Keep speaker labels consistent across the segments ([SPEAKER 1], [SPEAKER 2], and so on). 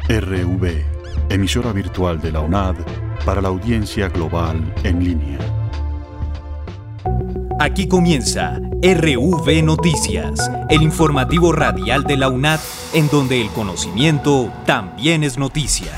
[SPEAKER 1] RV, emisora virtual de la UNAD para la audiencia global en línea.
[SPEAKER 2] Aquí comienza RV Noticias, el informativo radial de la UNAD, en donde el conocimiento también es noticia.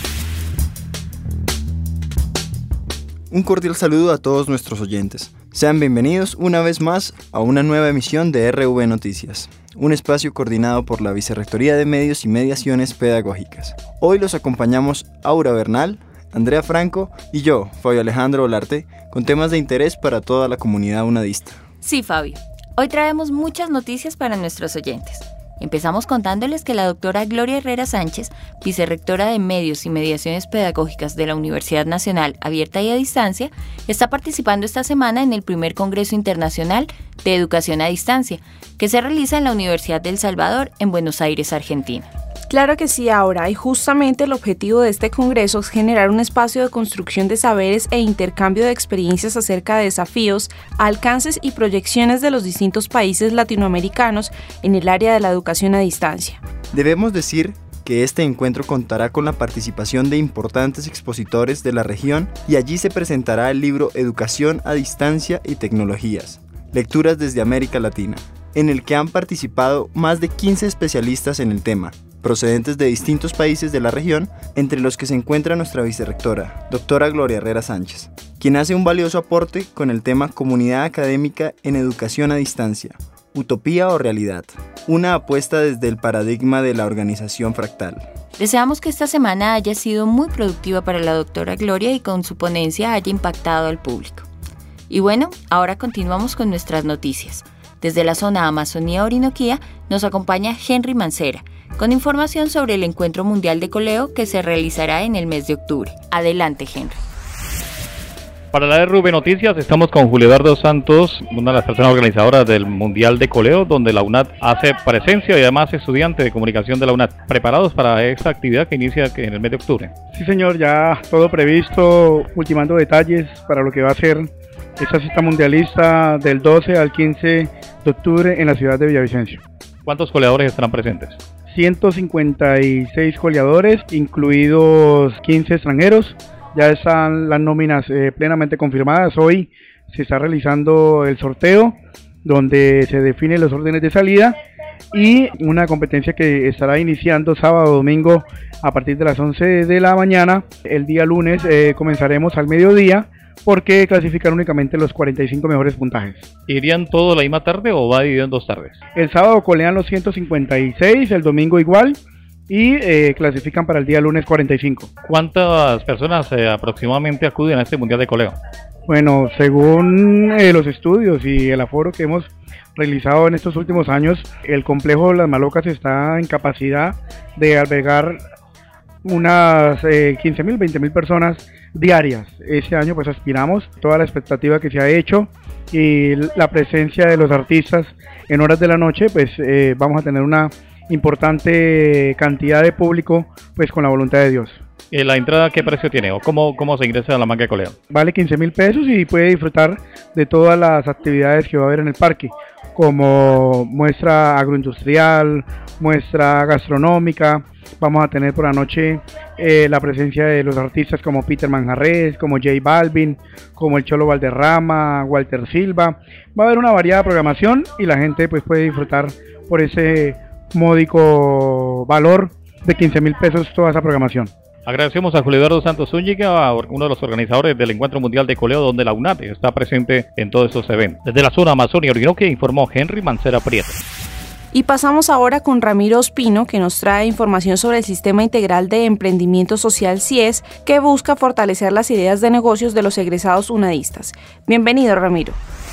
[SPEAKER 3] Un cordial saludo a todos nuestros oyentes. Sean bienvenidos una vez más a una nueva emisión de RV Noticias, un espacio coordinado por la Vicerrectoría de Medios y Mediaciones Pedagógicas. Hoy los acompañamos Aura Bernal, Andrea Franco y yo, Fabio Alejandro Olarte, con temas de interés para toda la comunidad unadista.
[SPEAKER 4] Sí, Fabio. Hoy traemos muchas noticias para nuestros oyentes. Empezamos contándoles que la doctora Gloria Herrera Sánchez, vicerrectora de Medios y Mediaciones Pedagógicas de la Universidad Nacional Abierta y a Distancia, está participando esta semana en el primer Congreso Internacional de Educación a Distancia, que se realiza en la Universidad del Salvador, en Buenos Aires, Argentina.
[SPEAKER 5] Claro que sí, Aura, y justamente el objetivo de este congreso es generar un espacio de construcción de saberes e intercambio de experiencias acerca de desafíos, alcances y proyecciones de los distintos países latinoamericanos en el área de la educación a distancia.
[SPEAKER 3] Debemos decir que este encuentro contará con la participación de importantes expositores de la región y allí se presentará el libro Educación a Distancia y Tecnologías, Lecturas desde América Latina, en el que han participado más de 15 especialistas en el tema, procedentes de distintos países de la región, entre los que se encuentra nuestra vicerrectora, doctora Gloria Herrera Sánchez, quien hace un valioso aporte con el tema Comunidad Académica en Educación a Distancia, Utopía o Realidad, una apuesta desde el paradigma de la organización fractal.
[SPEAKER 4] Deseamos que esta semana haya sido muy productiva para la doctora Gloria y con su ponencia haya impactado al público. Y bueno, ahora continuamos con nuestras noticias. Desde la zona Amazonía-Orinoquía nos acompaña Henry Mancera, con información sobre el Encuentro Mundial de Coleo que se realizará en el mes de octubre. Adelante, Henry.
[SPEAKER 6] Para la RV Noticias estamos con Julio Eduardo Santos, una de las personas organizadoras del Mundial de Coleo, donde la UNAD hace presencia y además estudiante de comunicación de la UNAD. ¿Preparados para esta actividad que inicia en el mes de octubre?
[SPEAKER 7] Sí, señor, ya todo previsto, ultimando detalles para lo que va a ser esta cita mundialista del 12 al 15 de octubre en la ciudad de Villavicencio.
[SPEAKER 6] ¿Cuántos coleadores estarán presentes?
[SPEAKER 7] 156 coleadores, incluidos 15 extranjeros. Ya están las nóminas plenamente confirmadas. Hoy se está realizando el sorteo, donde se definen los órdenes de salida y una competencia que estará iniciando sábado o domingo a partir de las 11 de la mañana. El día lunes comenzaremos al mediodía, porque clasifican únicamente los 45 mejores puntajes.
[SPEAKER 6] ¿Irían todos la misma tarde o va dividido en dos tardes?
[SPEAKER 7] El sábado colean los 156, el domingo igual, y clasifican para el día lunes 45.
[SPEAKER 6] ¿Cuántas personas aproximadamente acuden a este Mundial de Coleo?
[SPEAKER 7] Bueno, según los estudios y el aforo que hemos realizado en estos últimos años, el complejo Las Malocas está en capacidad de albergar unas 15.000, 20.000 personas diarias. Este año pues aspiramos toda la expectativa que se ha hecho y la presencia de los artistas en horas de la noche, pues vamos a tener una importante cantidad de público, pues con la voluntad de Dios.
[SPEAKER 6] ¿La entrada qué precio tiene o cómo se ingresa a la manga de Coleo?
[SPEAKER 7] Vale 15.000 pesos y puede disfrutar de todas las actividades que va a haber en el parque, como muestra agroindustrial, muestra gastronómica. Vamos a tener por la noche la presencia de los artistas como Peter Manjarrés, como J Balvin, como el Cholo Valderrama, Walter Silva. Va a haber una variada programación y la gente pues puede disfrutar por ese módico valor de 15.000 pesos toda esa programación.
[SPEAKER 6] Agradecemos a Julio Eduardo Santos Zúñiga, uno de los organizadores del Encuentro Mundial de Coleo, donde la UNAD está presente en todos estos eventos. Desde la zona Amazonía-Orinoquia informó Henry Mancera Prieto.
[SPEAKER 5] Y pasamos ahora con Ramiro Ospino, que nos trae información sobre el Sistema Integral de Emprendimiento Social CIES, que busca fortalecer las ideas de negocios de los egresados unadistas. Bienvenido, Ramiro.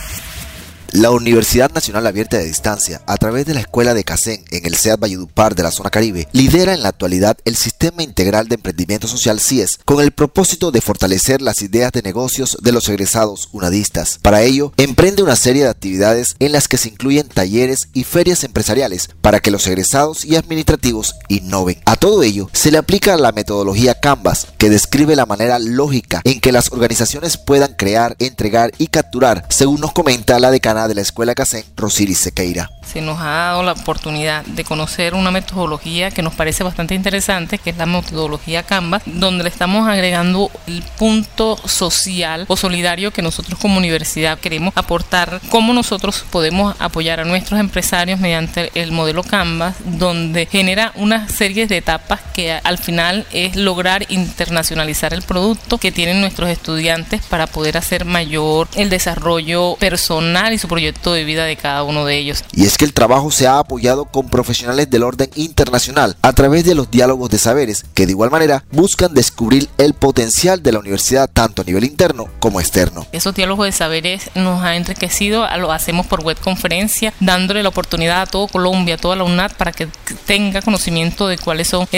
[SPEAKER 8] La Universidad Nacional Abierta de Distancia, a través de la Escuela de CACEN en el CEAD Valledupar de la zona Caribe, lidera en la actualidad el Sistema Integral de Emprendimiento Social CIES con el propósito de fortalecer las ideas de negocios de los egresados unadistas. Para ello, emprende una serie de actividades en las que se incluyen talleres y ferias empresariales para que los egresados y administrativos innoven. A todo ello, se le aplica la metodología Canvas, que describe la manera lógica en que las organizaciones puedan crear, entregar y capturar, según nos comenta la decana de la Escuela CACEN, Rosiris Sequeira.
[SPEAKER 9] se nos ha dado la oportunidad de conocer una metodología que nos parece bastante interesante, que es la metodología Canvas, donde le estamos agregando el punto social o solidario que nosotros como universidad queremos aportar, cómo nosotros podemos apoyar a nuestros empresarios mediante el modelo Canvas, donde genera una serie de etapas que al final es lograr internacionalizar el producto que tienen nuestros estudiantes para poder hacer mayor el desarrollo personal y su proyecto de vida de cada uno de ellos.
[SPEAKER 8] Y es que el trabajo se ha apoyado con profesionales del orden internacional a través de los diálogos de saberes que de igual manera buscan descubrir el potencial de la universidad tanto a nivel interno como externo.
[SPEAKER 9] Esos diálogos de saberes nos ha enriquecido, lo hacemos por webconferencia, dándole la oportunidad a todo Colombia, a toda la UNAD, para que tenga conocimiento de cuáles son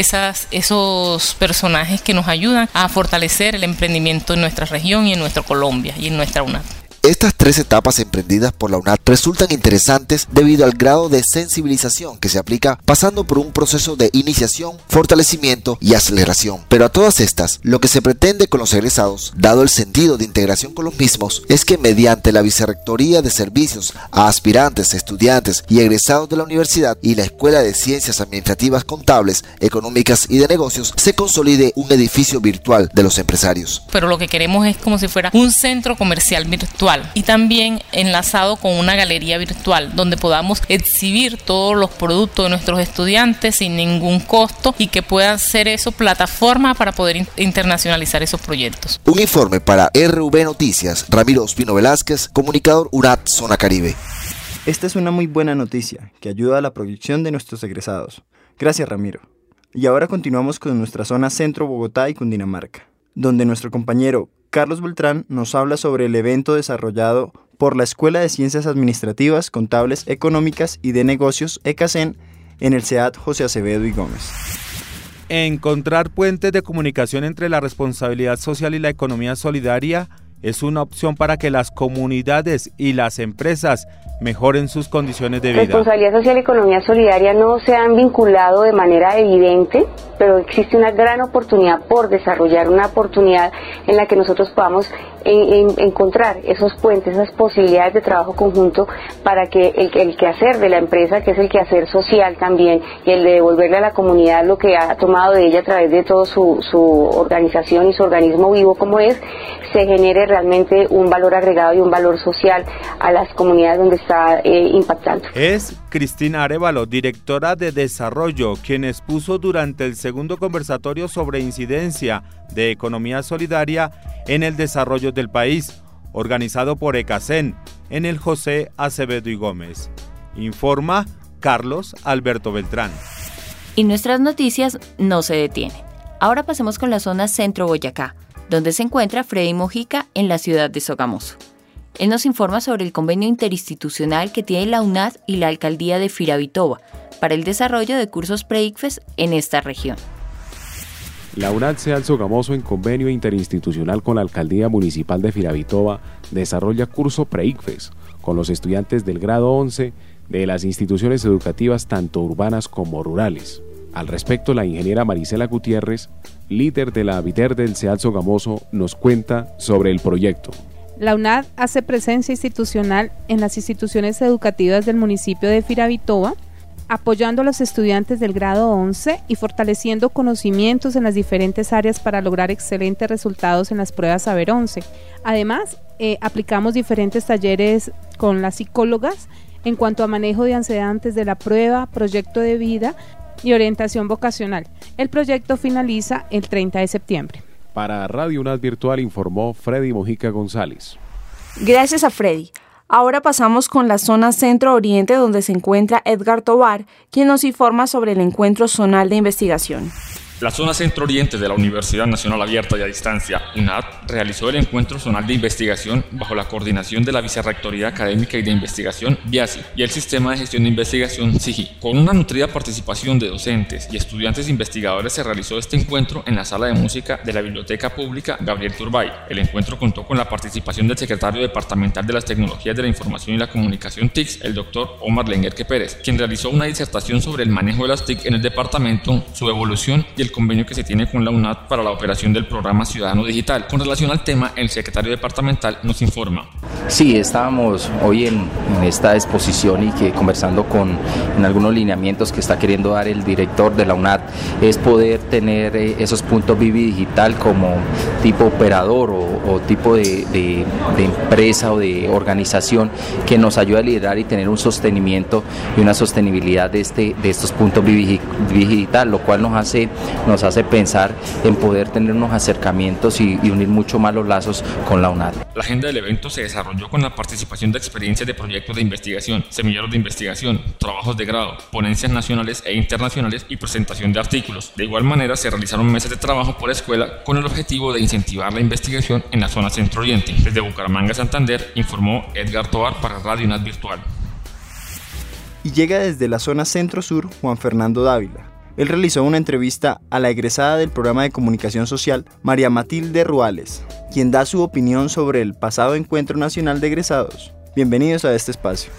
[SPEAKER 9] esos personajes que nos ayudan a fortalecer el emprendimiento en nuestra región y en nuestra Colombia y en nuestra UNAD.
[SPEAKER 8] Estas 3 etapas emprendidas por la UNAD resultan interesantes debido al grado de sensibilización que se aplica, pasando por un proceso de iniciación, fortalecimiento y aceleración. Pero a todas estas, lo que se pretende con los egresados, dado el sentido de integración con los mismos, es que mediante la Vicerrectoría de Servicios a aspirantes, estudiantes y egresados de la universidad y la Escuela de Ciencias Administrativas Contables, Económicas y de Negocios, se consolide un edificio virtual de los empresarios.
[SPEAKER 9] Pero lo que queremos es como si fuera un centro comercial virtual, y también enlazado con una galería virtual donde podamos exhibir todos los productos de nuestros estudiantes sin ningún costo y que pueda ser eso plataforma para poder internacionalizar esos proyectos.
[SPEAKER 8] Un informe para RV Noticias, Ramiro Ospino Velázquez, comunicador UNAD Zona Caribe.
[SPEAKER 3] Esta es una muy buena noticia que ayuda a la proyección de nuestros egresados. Gracias, Ramiro. Y ahora continuamos con nuestra zona Centro Bogotá y Cundinamarca, donde nuestro compañero Carlos Beltrán nos habla sobre el evento desarrollado por la Escuela de Ciencias Administrativas, Contables, Económicas y de Negocios, ECACEN, en el SEAD José Acevedo y Gómez.
[SPEAKER 10] Encontrar puentes de comunicación entre la responsabilidad social y la economía solidaria es una opción para que las comunidades y las empresas mejoren sus condiciones de vida.
[SPEAKER 11] Responsabilidad social y economía solidaria no se han vinculado de manera evidente, pero existe una gran oportunidad por desarrollar, una oportunidad en la que nosotros podamos encontrar esos puentes, esas posibilidades de trabajo conjunto para que el quehacer de la empresa, que es el quehacer social también, y el de devolverle a la comunidad lo que ha tomado de ella a través de toda su organización y su organismo vivo como es, se genere realmente un valor agregado y un valor social a las comunidades donde está impactando.
[SPEAKER 10] Es Cristina Arévalo, directora de Desarrollo, quien expuso durante el segundo conversatorio sobre incidencia de economía solidaria en el desarrollo del país, organizado por ECACEN, en el José Acevedo y Gómez. Informa Carlos Alberto Beltrán.
[SPEAKER 4] Y nuestras noticias no se detienen. Ahora pasemos con la zona Centro Boyacá, donde se encuentra Freddy Mojica en la ciudad de Sogamoso. Él nos informa sobre el convenio interinstitucional que tiene la UNAD y la alcaldía de Firavitoba para el desarrollo de cursos pre-ICFES en esta región.
[SPEAKER 12] La UNAD SEAD Sogamoso, en convenio interinstitucional con la alcaldía municipal de Firavitoba, desarrolla curso pre-ICFES con los estudiantes del grado 11 de las instituciones educativas tanto urbanas como rurales. Al respecto, la ingeniera Marisela Gutiérrez, líder de la VITER del SEAD Sogamoso, nos cuenta sobre el proyecto.
[SPEAKER 5] La UNAD hace presencia institucional en las instituciones educativas del municipio de Firavitoba, apoyando a los estudiantes del grado 11 y fortaleciendo conocimientos en las diferentes áreas para lograr excelentes resultados en las pruebas Saber 11. Además, aplicamos diferentes talleres con las psicólogas en cuanto a manejo de ansiedad antes de la prueba, proyecto de vida y orientación vocacional. El proyecto finaliza el 30 de septiembre.
[SPEAKER 12] Para Radio UNAD Virtual informó Freddy Mojica González.
[SPEAKER 5] Gracias a Freddy. Ahora pasamos con la zona Centro-Oriente, donde se encuentra Edgar Tobar, quien nos informa sobre el encuentro zonal de investigación.
[SPEAKER 13] La zona Centro-Oriente de la Universidad Nacional Abierta y a Distancia, UNAD, realizó el encuentro zonal de investigación bajo la coordinación de la Vicerrectoría Académica y de Investigación, VIASI, y el Sistema de Gestión de Investigación, SIGI. Con una nutrida participación de docentes y estudiantes investigadores se realizó este encuentro en la Sala de Música de la Biblioteca Pública Gabriel Turbay. El encuentro contó con la participación del secretario departamental de las Tecnologías de la Información y la Comunicación TIC, el doctor Omar Lenguerque Pérez, quien realizó una disertación sobre el manejo de las TIC en el departamento, su evolución y el el convenio que se tiene con la UNAD para la operación del programa Ciudadano Digital. Con relación al tema, el secretario departamental nos informa.
[SPEAKER 14] Sí, estábamos hoy en esta exposición y que conversando en algunos lineamientos que está queriendo dar el director de la UNAD es poder tener esos puntos Vivi Digital como tipo operador o tipo de empresa o de organización que nos ayude a liderar y tener un sostenimiento y una sostenibilidad de estos puntos Vivi Digital, lo cual nos hace pensar en poder tener unos acercamientos y unir mucho más los lazos con la UNAD.
[SPEAKER 13] La agenda del evento se desarrolló con la participación de experiencias de proyectos de investigación, semilleros de investigación, trabajos de grado, ponencias nacionales e internacionales y presentación de artículos. De igual manera, se realizaron mesas de trabajo por escuela con el objetivo de incentivar la investigación en la zona centro-oriente. Desde Bucaramanga, Santander, informó Edgar Tovar para Radio UNAD Virtual.
[SPEAKER 3] Y llega desde la zona centro-sur Juan Fernando Dávila. Él realizó una entrevista a la egresada del programa de comunicación social, María Matilde Ruales, quien da su opinión sobre el pasado Encuentro Nacional de Egresados. Bienvenidos a este espacio.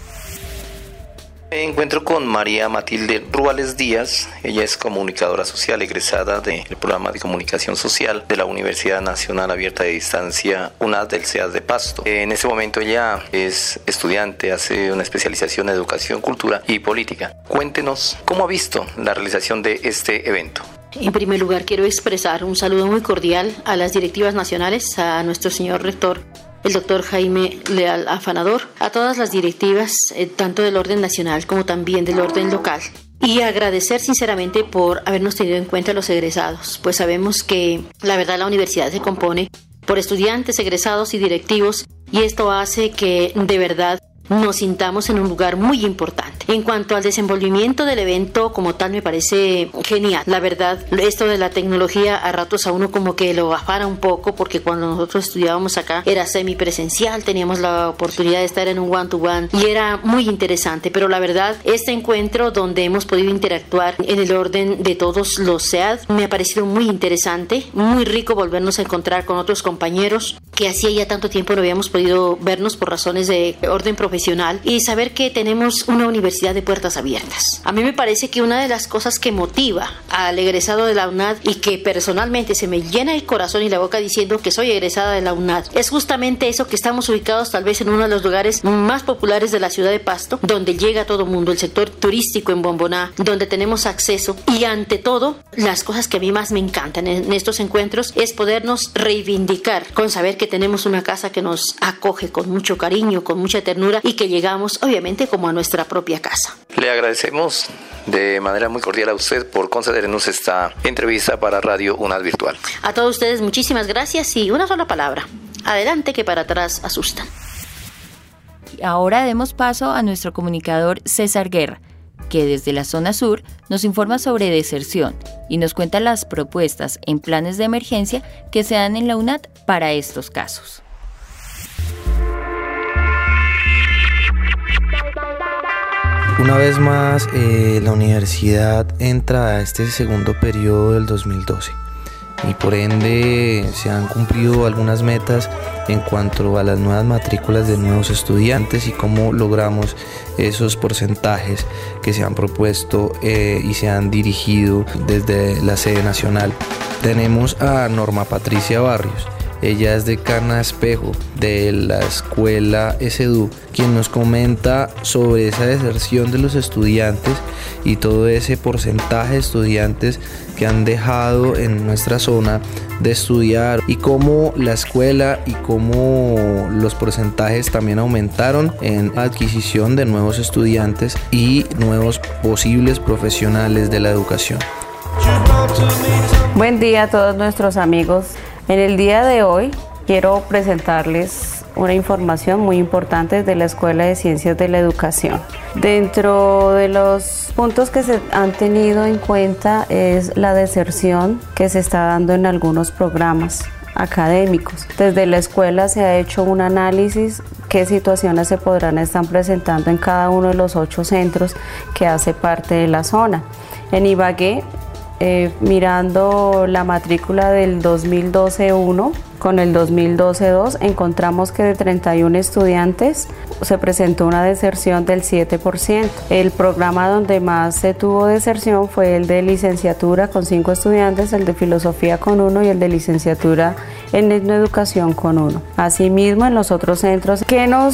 [SPEAKER 15] Me encuentro con María Matilde Ruales Díaz. Ella es comunicadora social egresada del programa de comunicación social de la Universidad Nacional Abierta de Distancia UNAD del CEAS de Pasto. En este momento ella es estudiante, hace una especialización en educación, cultura y política. Cuéntenos cómo ha visto la realización de este evento.
[SPEAKER 16] En primer lugar, quiero expresar un saludo muy cordial a las directivas nacionales, a nuestro señor rector, el doctor Jaime Leal Afanador, a todas las directivas, tanto del orden nacional como también del orden local. Y agradecer sinceramente por habernos tenido en cuenta los egresados, pues sabemos que la verdad la universidad se compone por estudiantes, egresados y directivos, y esto hace que de verdad nos sintamos en un lugar muy importante. En cuanto al desenvolvimiento del evento como tal, me parece genial. La verdad, esto de la tecnología a ratos a uno como que lo afana un poco, porque cuando nosotros estudiábamos acá era semipresencial, teníamos la oportunidad de estar en un one-to-one y era muy interesante, pero la verdad, este encuentro donde hemos podido interactuar en el orden de todos los SEAD me ha parecido muy interesante, muy rico volvernos a encontrar con otros compañeros que hacía ya tanto tiempo no habíamos podido vernos por razones de orden profesional, y saber que tenemos una universidad de puertas abiertas. A mí me parece que una de las cosas que motiva al egresado de la UNAD y que personalmente se me llena el corazón y la boca diciendo que soy egresada de la UNAD es justamente eso, que estamos ubicados tal vez en uno de los lugares más populares de la ciudad de Pasto, donde llega todo mundo, el sector turístico en Bomboná, donde tenemos acceso, y ante todo las cosas que a mí más me encantan en estos encuentros es podernos reivindicar con saber que tenemos una casa que nos acoge con mucho cariño, con mucha ternura, y que llegamos obviamente como a nuestra propia casa.
[SPEAKER 15] Le agradecemos de manera muy cordial a usted por concedernos esta entrevista para Radio UNAD Virtual.
[SPEAKER 16] A todos ustedes muchísimas gracias, y una sola palabra: adelante, que para atrás asustan.
[SPEAKER 4] Ahora demos paso a nuestro comunicador César Guerra, que desde la zona sur nos informa sobre deserción y nos cuenta las propuestas en planes de emergencia que se dan en la UNAD para estos casos.
[SPEAKER 17] Una vez más, la universidad entra a este segundo periodo del 2012 y por ende se han cumplido algunas metas en cuanto a las nuevas matrículas de nuevos estudiantes y cómo logramos esos porcentajes que se han propuesto y se han dirigido desde la sede nacional. Tenemos a Norma Patricia Barrios. Ella es decana Espejo de la escuela SEDU, quien nos comenta sobre esa deserción de los estudiantes y todo ese porcentaje de estudiantes que han dejado en nuestra zona de estudiar, y cómo la escuela y cómo los porcentajes también aumentaron en la adquisición de nuevos estudiantes y nuevos posibles profesionales de la educación.
[SPEAKER 18] Buen día a todos nuestros amigos. En el día de hoy quiero presentarles una información muy importante de la Escuela de Ciencias de la Educación. Dentro de los puntos que se han tenido en cuenta es la deserción que se está dando en algunos programas académicos. Desde la escuela se ha hecho un análisis qué situaciones se podrán estar presentando en cada uno de los 8 centros que hace parte de la zona. En Ibagué, mirando la matrícula del 2012-1, con el 2012-2, encontramos que de 31 estudiantes se presentó una deserción del 7%. El programa donde más se tuvo deserción fue el de licenciatura con 5 estudiantes, el de filosofía con 1 y el de licenciatura en etnoeducación con 1. Asimismo, en los otros centros,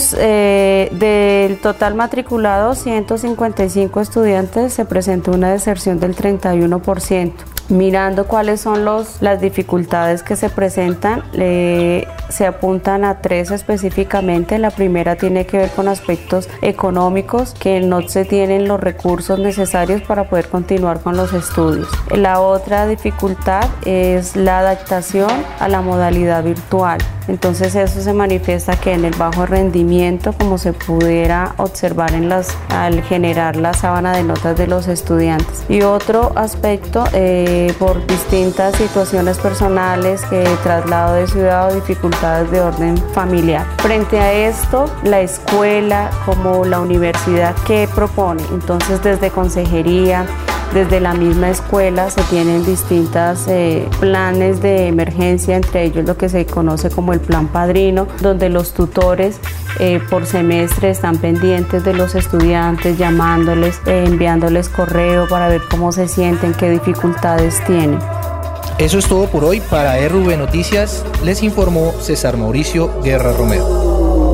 [SPEAKER 18] del total matriculado, 155 estudiantes, se presentó una deserción del 31%. Mirando cuáles son las dificultades que se presentan, se apuntan a 3 específicamente. La primera tiene que ver con aspectos económicos, que no se tienen los recursos necesarios para poder continuar con los estudios. La otra dificultad es la adaptación a la modalidad virtual. Entonces eso se manifiesta que en el bajo rendimiento, como se pudiera observar al generar la sábana de notas de los estudiantes. Y otro aspecto, por distintas situaciones personales, traslado de ciudad o dificultades de orden familiar. Frente a esto, la escuela como la universidad, ¿qué propone? Entonces, desde consejería, desde la misma escuela se tienen distintos planes de emergencia, entre ellos lo que se conoce como el plan padrino, donde los tutores por semestre están pendientes de los estudiantes, llamándoles, enviándoles correo para ver cómo se sienten, qué dificultades tienen.
[SPEAKER 17] Eso es todo por hoy. Para RV Noticias les informó César Mauricio Guerra Romero.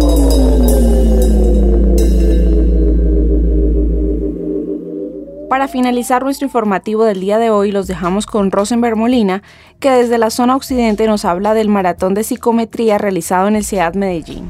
[SPEAKER 5] Para finalizar nuestro informativo del día de hoy, los dejamos con Rosenberg Molina, que desde la zona occidente nos habla del maratón de psicometría realizado en el CEAD Medellín.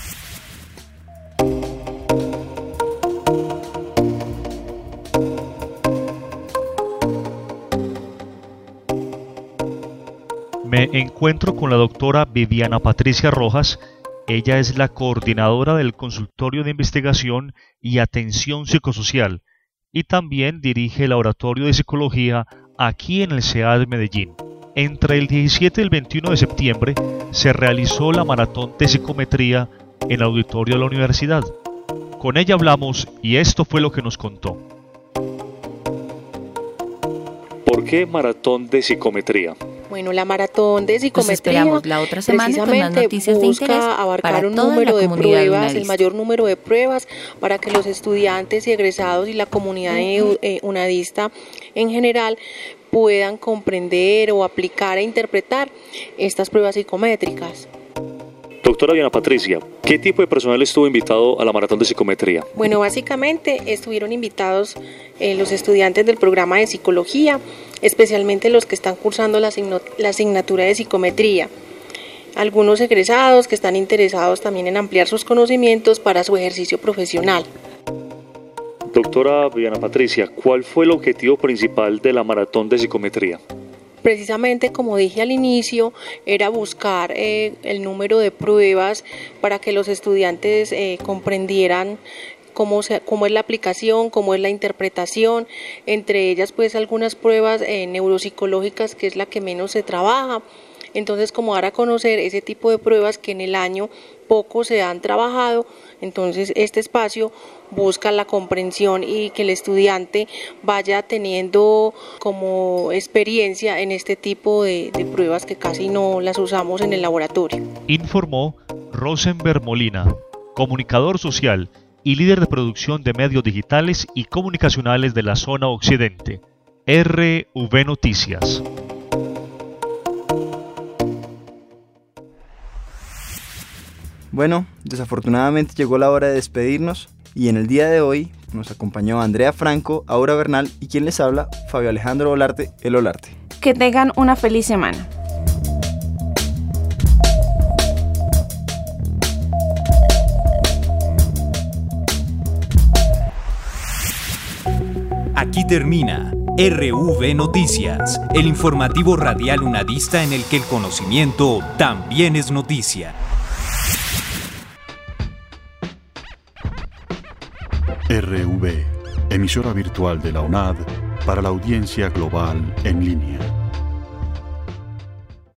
[SPEAKER 19] Me encuentro con la doctora Viviana Patricia Rojas. Ella es la coordinadora del Consultorio de Investigación y Atención Psicosocial y también dirige el Laboratorio de Psicología aquí en el CEAD Medellín. Entre el 17 y el 21 de septiembre se realizó la maratón de psicometría en el auditorio de la universidad. Con ella hablamos y esto fue lo que nos contó.
[SPEAKER 20] ¿Por qué maratón de psicometría?
[SPEAKER 21] Bueno, la maratón de psicometría
[SPEAKER 4] esperamos la otra semana con más noticias de interés
[SPEAKER 21] abarcar
[SPEAKER 4] para
[SPEAKER 21] un
[SPEAKER 4] toda
[SPEAKER 21] número
[SPEAKER 4] la
[SPEAKER 21] de
[SPEAKER 4] comunidad
[SPEAKER 21] pruebas, el
[SPEAKER 4] unadista.
[SPEAKER 21] mayor número de pruebas para que los estudiantes y egresados y la comunidad unadista en general puedan comprender o aplicar e interpretar estas pruebas psicométricas.
[SPEAKER 20] Doctora Diana Patricia, ¿qué tipo de personal estuvo invitado a la maratón de psicometría?
[SPEAKER 21] Bueno, básicamente estuvieron invitados los estudiantes del programa de psicología, especialmente los que están cursando la asignatura de psicometría. Algunos egresados que están interesados también en ampliar sus conocimientos para su ejercicio profesional.
[SPEAKER 20] Doctora Diana Patricia, ¿cuál fue el objetivo principal de la maratón de psicometría?
[SPEAKER 21] Precisamente, como dije al inicio, era buscar el número de pruebas para que los estudiantes comprendieran cómo es la aplicación, cómo es la interpretación, entre ellas pues algunas pruebas neuropsicológicas, que es la que menos se trabaja. Entonces, como dar a conocer ese tipo de pruebas que en el año poco se han trabajado, entonces este espacio busca la comprensión y que el estudiante vaya teniendo como experiencia en este tipo de pruebas que casi no las usamos en el laboratorio.
[SPEAKER 19] Informó Rosenberg Molina, comunicador social y líder de producción de medios digitales y comunicacionales de la zona occidente. RV Noticias.
[SPEAKER 3] Bueno, desafortunadamente llegó la hora de despedirnos y en el día de hoy nos acompañó Andrea Franco, Aura Bernal y quien les habla, Fabio Alejandro Olarte, el Olarte.
[SPEAKER 5] Que tengan una feliz semana.
[SPEAKER 2] Aquí termina RV Noticias, el informativo radial unadista en el que el conocimiento también es noticia.
[SPEAKER 1] RV, emisora virtual de la UNAD para la audiencia global en línea.